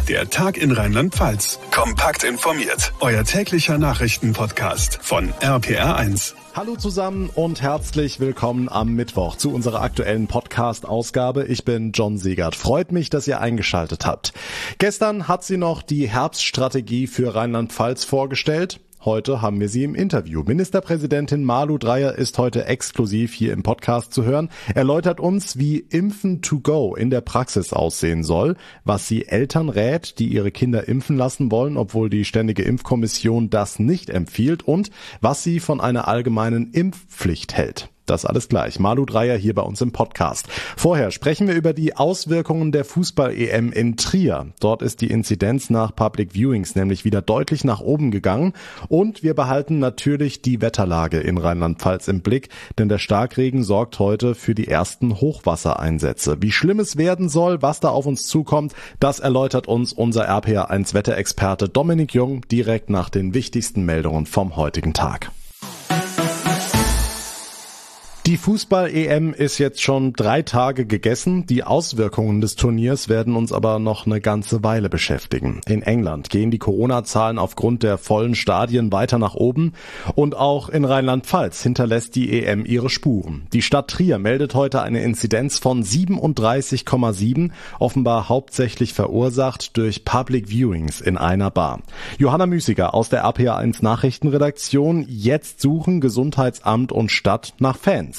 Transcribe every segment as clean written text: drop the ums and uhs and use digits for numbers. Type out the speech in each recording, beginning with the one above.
Der Tag in Rheinland-Pfalz. Kompakt informiert. Euer täglicher Nachrichtenpodcast von RPR1. Hallo zusammen und herzlich willkommen am Mittwoch zu unserer aktuellen Podcast-Ausgabe. Ich bin John Segert. Freut mich, dass ihr eingeschaltet habt. Gestern hat sie noch die Herbststrategie für Rheinland-Pfalz vorgestellt. Heute haben wir sie im Interview. Ministerpräsidentin Malu Dreyer ist heute exklusiv hier im Podcast zu hören. Erläutert uns, wie Impfen to go in der Praxis aussehen soll, was sie Eltern rät, die ihre Kinder impfen lassen wollen, obwohl die Ständige Impfkommission das nicht empfiehlt, und was sie von einer allgemeinen Impfpflicht hält. Das alles gleich. Malu Dreyer hier bei uns im Podcast. Vorher sprechen wir über die Auswirkungen der Fußball-EM in Trier. Dort ist die Inzidenz nach Public Viewings nämlich wieder deutlich nach oben gegangen. Und wir behalten natürlich die Wetterlage in Rheinland-Pfalz im Blick, denn der Starkregen sorgt heute für die ersten Hochwassereinsätze. Wie schlimm es werden soll, was da auf uns zukommt, das erläutert uns unser RPR1 Wetterexperte Dominik Jung direkt nach den wichtigsten Meldungen vom heutigen Tag. Die Fußball-EM ist jetzt schon 3 Tage gegessen. Die Auswirkungen des Turniers werden uns aber noch eine ganze Weile beschäftigen. In England gehen die Corona-Zahlen aufgrund der vollen Stadien weiter nach oben. Und auch in Rheinland-Pfalz hinterlässt die EM ihre Spuren. Die Stadt Trier meldet heute eine Inzidenz von 37,7, offenbar hauptsächlich verursacht durch Public Viewings in einer Bar. Johanna Müßiger aus der RPR1 Nachrichtenredaktion. Jetzt suchen Gesundheitsamt und Stadt nach Fans.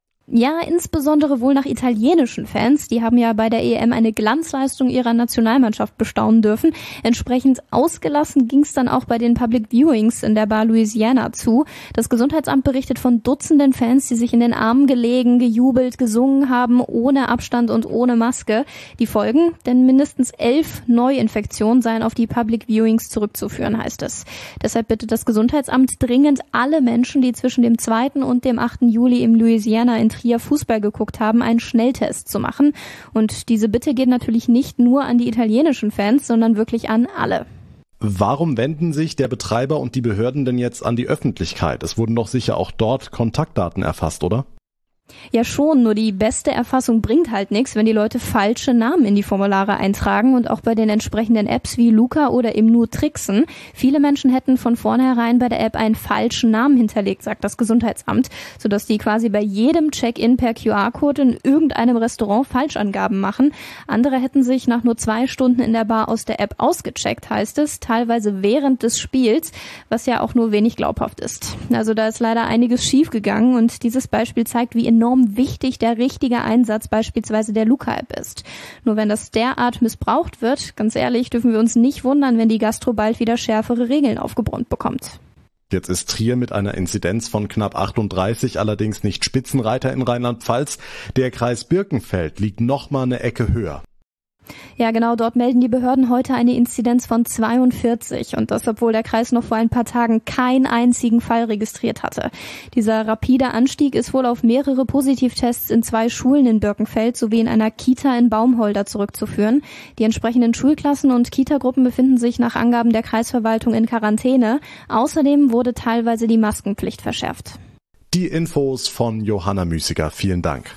Ja, insbesondere wohl nach italienischen Fans. Die haben ja bei der EM eine Glanzleistung ihrer Nationalmannschaft bestaunen dürfen. Entsprechend ausgelassen ging es dann auch bei den Public Viewings in der Bar Louisiana zu. Das Gesundheitsamt berichtet von Dutzenden Fans, die sich in den Armen gelegen, gejubelt, gesungen haben, ohne Abstand und ohne Maske. Die Folgen? Denn mindestens 11 Neuinfektionen seien auf die Public Viewings zurückzuführen, heißt es. Deshalb bittet das Gesundheitsamt dringend alle Menschen, die zwischen dem 2. und dem 8. Juli im Louisiana in Trier Fußball geguckt haben, einen Schnelltest zu machen. Und diese Bitte geht natürlich nicht nur an die italienischen Fans, sondern wirklich an alle. Warum wenden sich der Betreiber und die Behörden denn jetzt an die Öffentlichkeit? Es wurden doch sicher auch dort Kontaktdaten erfasst, oder? Ja schon, nur die beste Erfassung bringt halt nichts, wenn die Leute falsche Namen in die Formulare eintragen und auch bei den entsprechenden Apps wie Luca oder Imnu tricksen. Viele Menschen hätten von vornherein bei der App einen falschen Namen hinterlegt, sagt das Gesundheitsamt, sodass die quasi bei jedem Check-in per QR-Code in irgendeinem Restaurant Falschangaben machen. Andere hätten sich nach nur 2 Stunden in der Bar aus der App ausgecheckt, heißt es, teilweise während des Spiels, was ja auch nur wenig glaubhaft ist. Also da ist leider einiges schiefgegangen und dieses Beispiel zeigt, wie enorm wichtig der richtige Einsatz beispielsweise der Luca-App ist. Nur wenn das derart missbraucht wird, ganz ehrlich, dürfen wir uns nicht wundern, wenn die Gastro bald wieder schärfere Regeln aufgebrummt bekommt. Jetzt ist Trier mit einer Inzidenz von knapp 38 allerdings nicht Spitzenreiter in Rheinland-Pfalz. Der Kreis Birkenfeld liegt noch mal eine Ecke höher. Ja, genau, dort melden die Behörden heute eine Inzidenz von 42 und das, obwohl der Kreis noch vor ein paar Tagen keinen einzigen Fall registriert hatte. Dieser rapide Anstieg ist wohl auf mehrere Positivtests in 2 Schulen in Birkenfeld sowie in einer Kita in Baumholder zurückzuführen. Die entsprechenden Schulklassen und Kitagruppen befinden sich nach Angaben der Kreisverwaltung in Quarantäne. Außerdem wurde teilweise die Maskenpflicht verschärft. Die Infos von Johanna Müßiger. Vielen Dank.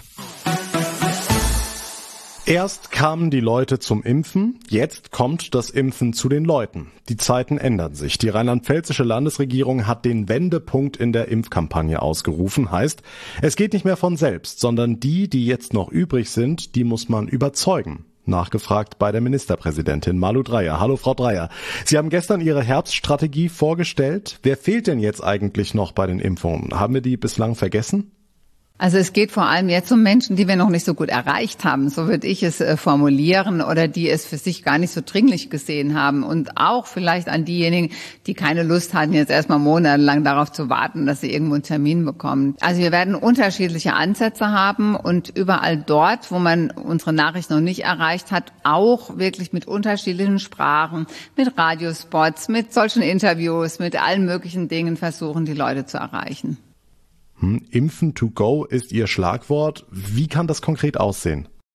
Erst kamen die Leute zum Impfen, jetzt kommt das Impfen zu den Leuten. Die Zeiten ändern sich. Die rheinland-pfälzische Landesregierung hat den Wendepunkt in der Impfkampagne ausgerufen. Heißt, es geht nicht mehr von selbst, sondern die jetzt noch übrig sind, die muss man überzeugen. Nachgefragt bei der Ministerpräsidentin Malu Dreyer. Hallo Frau Dreyer. Sie haben gestern Ihre Herbststrategie vorgestellt. Wer fehlt denn jetzt eigentlich noch bei den Impfungen? Haben wir die bislang vergessen? Also es geht vor allem jetzt um Menschen, die wir noch nicht so gut erreicht haben, so würde ich es formulieren, oder die es für sich gar nicht so dringlich gesehen haben. Und auch vielleicht an diejenigen, die keine Lust hatten, jetzt erstmal monatelang darauf zu warten, dass sie irgendwo einen Termin bekommen. Also wir werden unterschiedliche Ansätze haben und überall dort, wo man unsere Nachricht noch nicht erreicht hat, auch wirklich mit unterschiedlichen Sprachen, mit Radiospots, mit solchen Interviews, mit allen möglichen Dingen versuchen, die Leute zu erreichen. Impfen to go ist Ihr Schlagwort. Wie kann das konkret aussehen?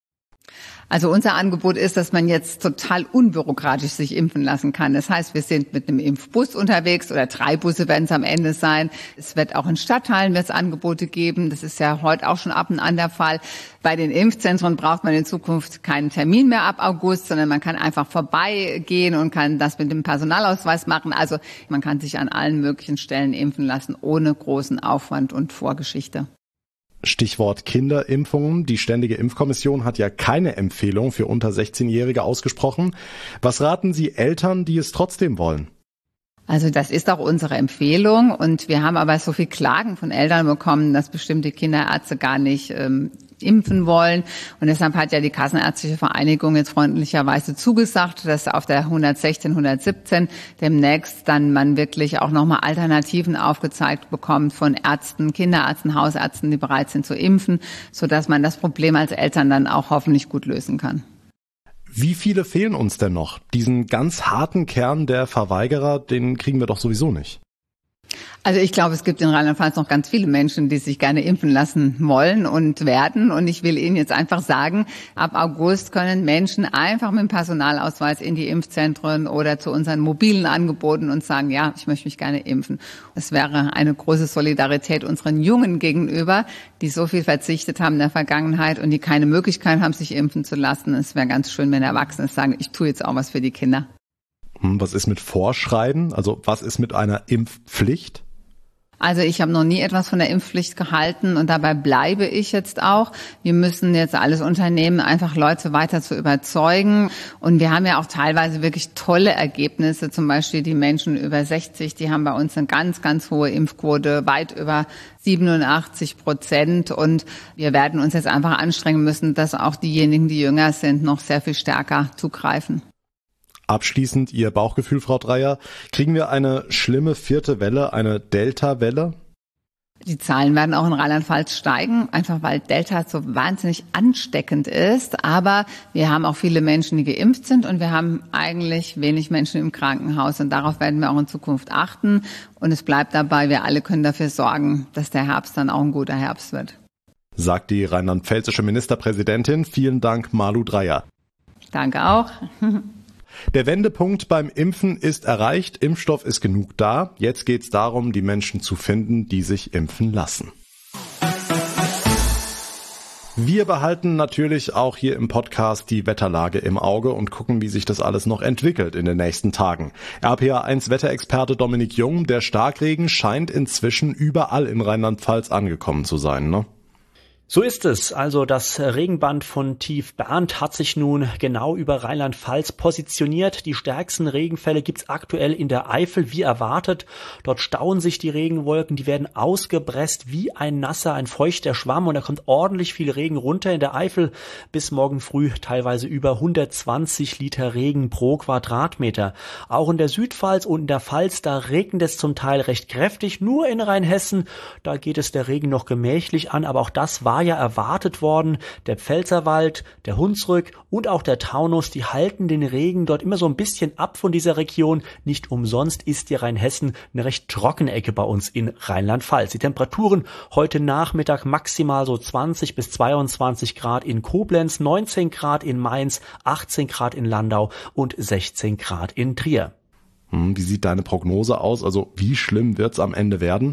Also unser Angebot ist, dass man jetzt total unbürokratisch sich impfen lassen kann. Das heißt, wir sind mit einem Impfbus unterwegs oder 3 Busse werden es am Ende sein. Es wird auch in Stadtteilen wird's Angebote geben. Das ist ja heute auch schon ab und an der Fall. Bei den Impfzentren braucht man in Zukunft keinen Termin mehr ab August, sondern man kann einfach vorbeigehen und kann das mit dem Personalausweis machen. Also man kann sich an allen möglichen Stellen impfen lassen, ohne großen Aufwand und Vorgeschichte. Stichwort Kinderimpfungen. Die Ständige Impfkommission hat ja keine Empfehlung für unter 16-Jährige ausgesprochen. Was raten Sie Eltern, die es trotzdem wollen? Also das ist auch unsere Empfehlung und wir haben aber so viel Klagen von Eltern bekommen, dass bestimmte Kinderärzte gar nicht impfen wollen. Und deshalb hat ja die Kassenärztliche Vereinigung jetzt freundlicherweise zugesagt, dass auf der 116, 117 demnächst dann man wirklich auch nochmal Alternativen aufgezeigt bekommt von Ärzten, Kinderärzten, Hausärzten, die bereit sind zu impfen, sodass man das Problem als Eltern dann auch hoffentlich gut lösen kann. Wie viele fehlen uns denn noch? Diesen ganz harten Kern der Verweigerer, den kriegen wir doch sowieso nicht. Also ich glaube, es gibt in Rheinland-Pfalz noch ganz viele Menschen, die sich gerne impfen lassen wollen und werden. Und ich will Ihnen jetzt einfach sagen, ab August können Menschen einfach mit dem Personalausweis in die Impfzentren oder zu unseren mobilen Angeboten und sagen, ja, ich möchte mich gerne impfen. Es wäre eine große Solidarität unseren Jungen gegenüber, die so viel verzichtet haben in der Vergangenheit und die keine Möglichkeit haben, sich impfen zu lassen. Es wäre ganz schön, wenn Erwachsene sagen, ich tue jetzt auch was für die Kinder. Was ist mit Vorschreiben? Also was ist mit einer Impfpflicht? Also ich habe noch nie etwas von der Impfpflicht gehalten und dabei bleibe ich jetzt auch. Wir müssen jetzt alles unternehmen, einfach Leute weiter zu überzeugen. Und wir haben ja auch teilweise wirklich tolle Ergebnisse. Zum Beispiel die Menschen über 60, die haben bei uns eine ganz, ganz hohe Impfquote, weit über 87%. Und wir werden uns jetzt einfach anstrengen müssen, dass auch diejenigen, die jünger sind, noch sehr viel stärker zugreifen. Abschließend Ihr Bauchgefühl, Frau Dreyer. Kriegen wir eine schlimme 4. Welle, eine Delta-Welle? Die Zahlen werden auch in Rheinland-Pfalz steigen, einfach weil Delta so wahnsinnig ansteckend ist. Aber wir haben auch viele Menschen, die geimpft sind und wir haben eigentlich wenig Menschen im Krankenhaus. Und darauf werden wir auch in Zukunft achten. Und es bleibt dabei, wir alle können dafür sorgen, dass der Herbst dann auch ein guter Herbst wird. Sagt die rheinland-pfälzische Ministerpräsidentin. Vielen Dank, Malu Dreyer. Danke auch. Der Wendepunkt beim Impfen ist erreicht, Impfstoff ist genug da. Jetzt geht's darum, die Menschen zu finden, die sich impfen lassen. Wir behalten natürlich auch hier im Podcast die Wetterlage im Auge und gucken, wie sich das alles noch entwickelt in den nächsten Tagen. RPA1 Wetterexperte Dominik Jung, der Starkregen scheint inzwischen überall in Rheinland-Pfalz angekommen zu sein, ne? So ist es. Also das Regenband von Tief Bernd hat sich nun genau über Rheinland-Pfalz positioniert. Die stärksten Regenfälle gibt's aktuell in der Eifel, wie erwartet. Dort stauen sich die Regenwolken, die werden ausgepresst wie ein feuchter Schwamm und da kommt ordentlich viel Regen runter in der Eifel. Bis morgen früh teilweise über 120 Liter Regen pro Quadratmeter. Auch in der Südpfalz und in der Pfalz, da regnet es zum Teil recht kräftig. Nur in Rheinhessen, da geht es der Regen noch gemächlich an, aber auch das war ja erwartet worden. Der Pfälzerwald, der Hunsrück und auch der Taunus, die halten den Regen dort immer so ein bisschen ab von dieser Region. Nicht umsonst ist die Rheinhessen eine recht trockene Ecke bei uns in Rheinland-Pfalz. Die Temperaturen heute Nachmittag maximal so 20 bis 22 Grad in Koblenz, 19 Grad in Mainz, 18 Grad in Landau und 16 Grad in Trier. Wie sieht deine Prognose aus? Also wie schlimm wird's am Ende werden?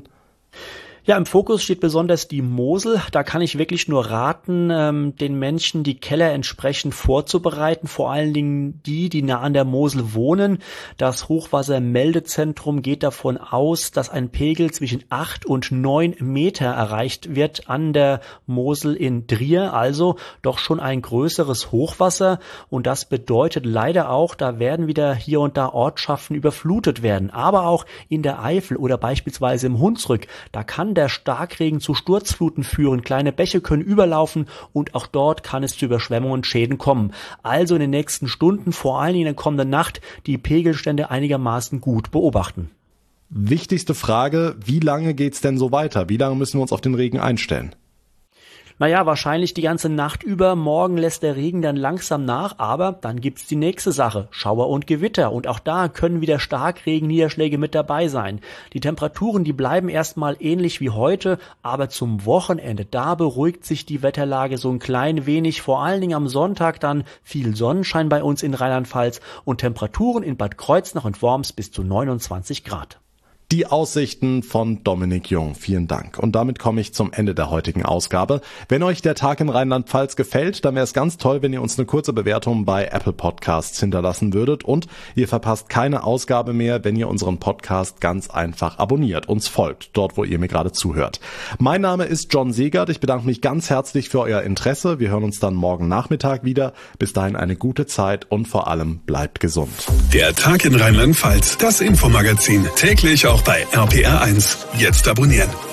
Ja, im Fokus steht besonders die Mosel. Da kann ich wirklich nur raten, den Menschen die Keller entsprechend vorzubereiten. Vor allen Dingen die nah an der Mosel wohnen. Das Hochwassermeldezentrum geht davon aus, dass ein Pegel zwischen 8 und 9 Meter erreicht wird an der Mosel in Trier. Also doch schon ein größeres Hochwasser. Und das bedeutet leider auch, da werden wieder hier und da Ortschaften überflutet werden. Aber auch in der Eifel oder beispielsweise im Hunsrück, da kann der Starkregen zu Sturzfluten führen. Kleine Bäche können überlaufen und auch dort kann es zu Überschwemmungen und Schäden kommen. Also in den nächsten Stunden, vor allem in der kommenden Nacht, die Pegelstände einigermaßen gut beobachten. Wichtigste Frage, wie lange geht's denn so weiter? Wie lange müssen wir uns auf den Regen einstellen? Naja, wahrscheinlich die ganze Nacht über. Morgen lässt der Regen dann langsam nach, aber dann gibt's die nächste Sache, Schauer und Gewitter. Und auch da können wieder Starkregenniederschläge mit dabei sein. Die Temperaturen, die bleiben erstmal ähnlich wie heute, aber zum Wochenende, da beruhigt sich die Wetterlage so ein klein wenig. Vor allen Dingen am Sonntag dann viel Sonnenschein bei uns in Rheinland-Pfalz und Temperaturen in Bad Kreuznach und Worms bis zu 29 Grad. Die Aussichten von Dominik Jung. Vielen Dank. Und damit komme ich zum Ende der heutigen Ausgabe. Wenn euch der Tag in Rheinland-Pfalz gefällt, dann wäre es ganz toll, wenn ihr uns eine kurze Bewertung bei Apple Podcasts hinterlassen würdet. Und ihr verpasst keine Ausgabe mehr, wenn ihr unseren Podcast ganz einfach abonniert, uns folgt, dort wo ihr mir gerade zuhört. Mein Name ist John Segert. Ich bedanke mich ganz herzlich für euer Interesse. Wir hören uns dann morgen Nachmittag wieder. Bis dahin eine gute Zeit und vor allem bleibt gesund. Der Tag in Rheinland-Pfalz, das Infomagazin, täglich auch bei RPR1. Jetzt abonnieren.